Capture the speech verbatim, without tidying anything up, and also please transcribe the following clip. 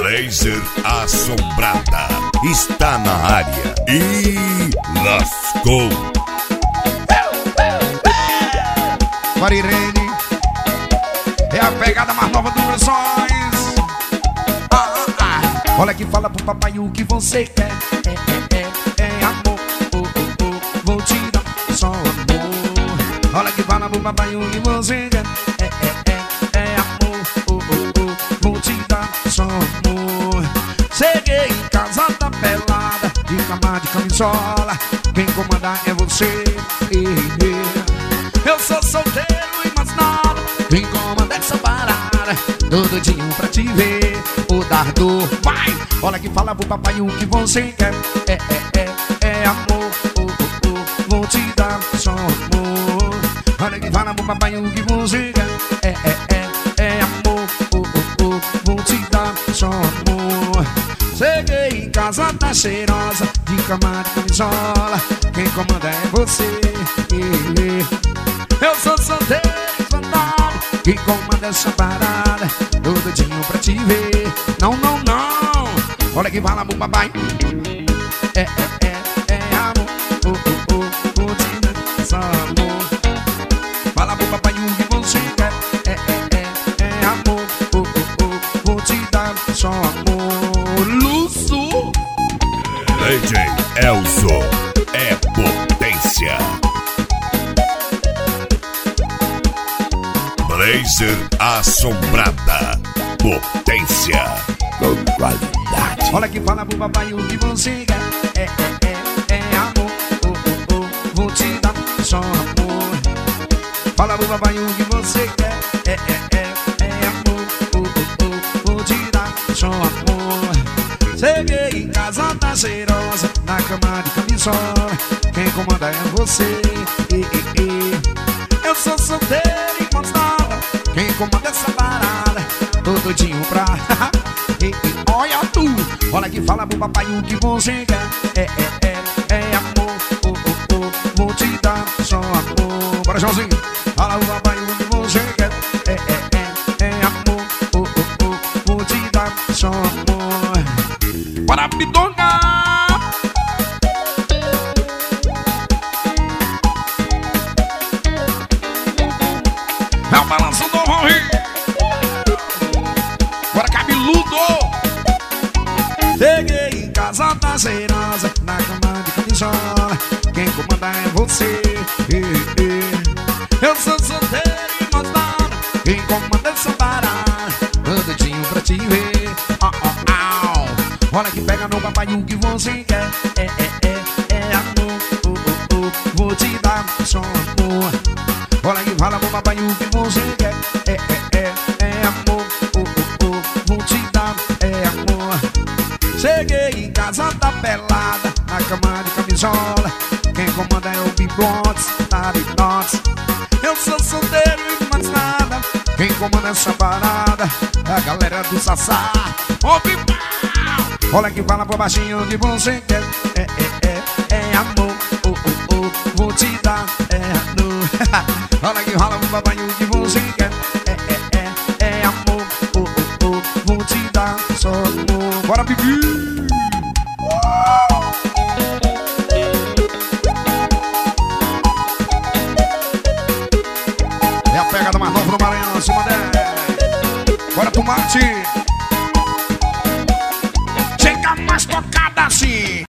Blazer Assombrada está na área e lascou. Marirene é a pegada mais nova do Versões. Ah, ah, ah. Olha que fala pro papai o que você quer. É, é, é, é amor. Oh, oh, oh. Vou te dar só amor. Olha que fala pro papai o que você quer. É, é, é, é amor. Oh, oh, oh. Vou te dar só amor. Cheguei em casa, tá pelada, de cama, de camisola. Quem comanda é você. Eu sou solteiro e mais nada. Quem comanda essa parada, tô doidinho pra te ver. O dardo, vai! Olha que fala pro papai o que você quer. É, é, é, é amor. Oh, oh, oh. Vou te dar só amor. Olha que fala pro papai o que você quer. É, é, é, é amor. Oh, oh, oh. Vou te dar só amor. Cheguei em casa, tá cheirosa, de cama, de camisola. Quem comanda é você. Eu sou solteiro, espantado. Quem comanda essa parada, tô doidinho pra te ver. Não, não, não. Olha que fala pro papai. É, é, é, é amor. Oh, oh, oh. Vou te dar só amor. Fala pro papai o que você quer. É, é, é, é amor. Oh, oh, oh. Vou te dar só amor. Luço. D J Elzo é potência. Blazer Assombrada, potência com qualidade. Olha que fala pro papai o que você quer. É, é, é, é amor. Oh, oh, oh. Vou te dar só amor. Fala pro papai o que você quer. É, é, é, é amor. Oh, oh, oh. Vou te dar só amor. Cheguei em casa, tá cheirosa, na cama de camisola. Quem comanda é você. E, e, e. Eu sou solteiro e mais nada. Quem comanda essa parada, tô doidinho pra e, e, olha tu. Olha que fala pro papai o que você quer. É, é, é, é amor. Oh, oh, oh. Vou te dar só amor. Bora, Joãozinho. Fala pro papai o que você quer. É, é, é, é amor. Oh, oh, oh. Vou te dar só amor. Bora, Bidonga. É o balanço do Rio. Bora, cabeludo. Cheguei em casa, tá cheirosa, na cama de camisola. Quem comanda é você. Eu sou solteiro e mais nada. Quem comanda essa parada, tô doidinho pra te ver. Oh, oh, oh. Olha que pega no papai o que você quer. É, é, é, é amor. Oh, oh, oh. Vou te dar só amor. Olha que fala pro papai o que você quer. É, é, é, é amor. Oh, oh, oh. Vou te dar, é amor. Cheguei em casa, tá pelada, na cama de camisola. Quem comanda é o Biblots, tá Biblots. Eu sou solteiro e mais nada. Quem comanda essa parada, a galera do Sassá. Ô, Bibal! Olha que fala pro baixinho que você quer. É, é, é, é amor. Oh, oh, oh. Vou te dar, é amor. Olha que rola pro papai o que você quer. É, é, é, é amor. Oh, oh, oh. Vou te dar só amor. Bora, Bibi! É a pegada mais nova do Maranhão, acima dez. Bora, Tomate! Chega mais tocada assim.